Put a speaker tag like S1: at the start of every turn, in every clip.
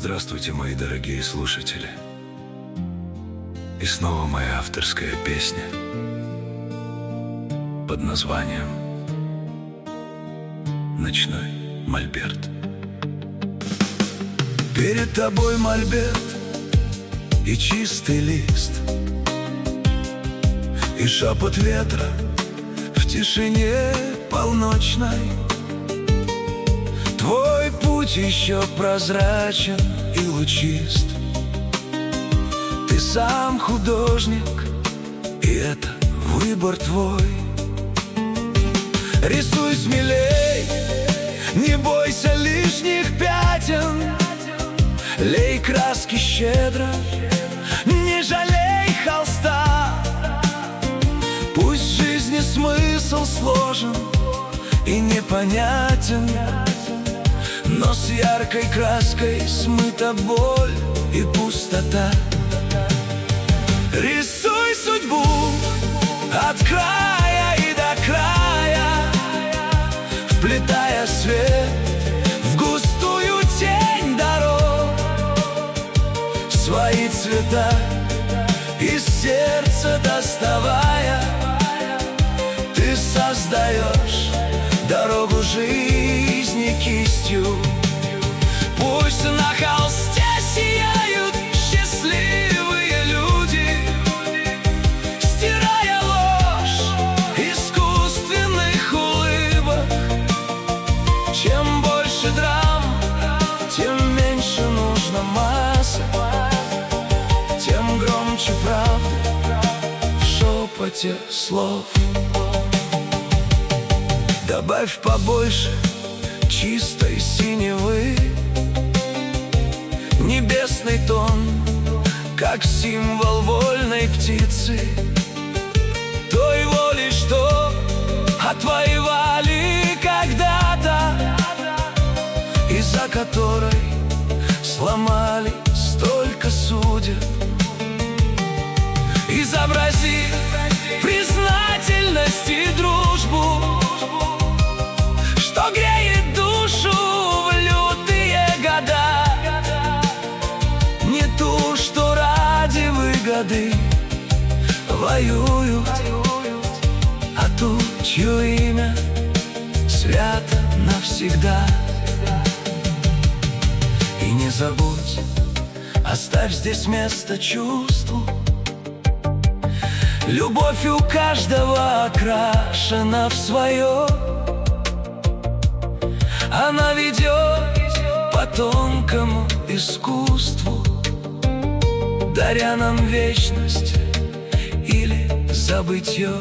S1: Здравствуйте, мои дорогие слушатели. И снова моя авторская песня под названием «Ночной мольберт». Перед тобой мольберт и чистый лист, и шепот ветра в тишине полночной. Твой путь еще прозрачен и лучист. Ты сам художник, и это выбор твой. Рисуй смелей, не бойся лишних пятен. Лей краски щедро, не жалей холста. Пусть в жизни смысл сложен и непонятен, но с яркой краской смыта боль и пустота. Рисуй судьбу от края и до края, вплетая свет в густую тень дорог. Свои цвета из сердца доставая, ты создаешь дорогу жизни кистью. Пусть на холсте сияют счастливые люди, стирая ложь искусственных улыбок. Чем больше драм, тем меньше нужно масок, тем громче правда в шепоте слов. Добавь побольше чистой синевы, небесный тон, как символ вольной птицы, той воли, что отвоевали когда-то, из-за которой сломали столько судеб. Изобрази признательность и дружбу, что греет душу в лютые года. Не ту, что ради выгоды воюют, а ту, чье имя свято навсегда. И не забудь, оставь здесь место чувству. Любовь у каждого окрашена в свое. Она ведет по тонкому искусству, даря нам вечность или забытье.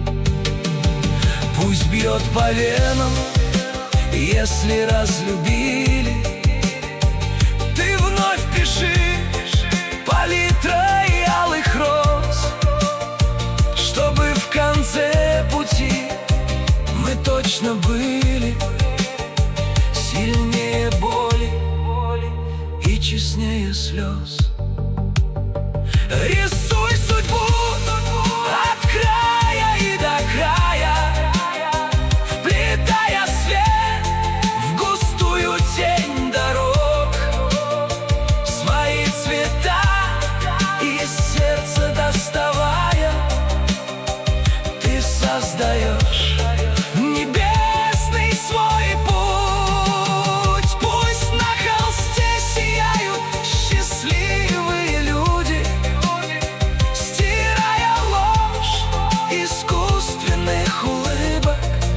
S1: Пусть бьет по венам, если разлюбили. Ты вновь пиши палитрой алых роз, чтобы в конце пути мы точно были сильнее боли и честнее слез. Рисуй судьбу от края и до края, вплетая свет в густую тень дорог. Свои цвета из сердца доставая, ты создаешь небесный свой путь. Пусть на холсте сияют счастливые люди, стирая ложь искусственных улыбок.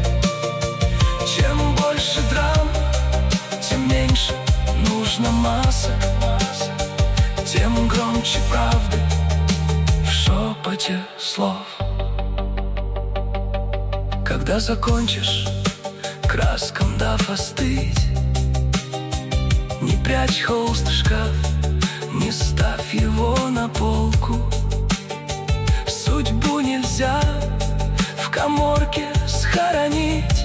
S1: Чем больше драм, тем меньше нужно масок, тем громче правды в шепоте слов. Когда закончишь, краскам дав остыть, не прячь холст в шкаф, не ставь его на полку. Судьбу нельзя в каморке схоронить,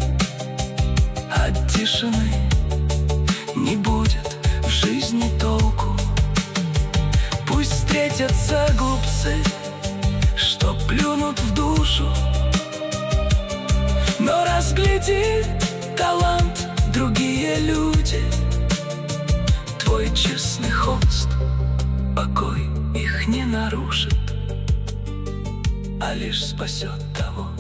S1: от тишины не будет в жизни толку. Пусть встретятся глупцы, что плюнут в душу, но разгляди талант другие люди. Твой честный холст покой их не нарушит, а лишь спасет того,